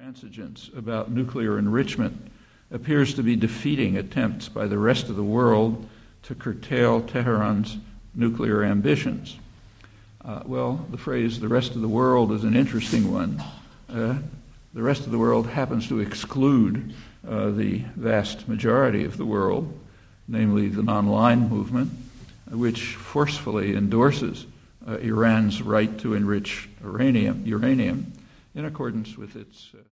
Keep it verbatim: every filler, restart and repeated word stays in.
intransigence about nuclear enrichment appears to be defeating attempts by the rest of the world to curtail Tehran's nuclear ambitions. Uh, well, the phrase "the rest of the world" is an interesting one. Uh, the rest of the world happens to exclude uh, the vast majority of the world, namely the non-aligned movement, which forcefully endorses uh, Iran's right to enrich uranium, uranium in accordance with its... Uh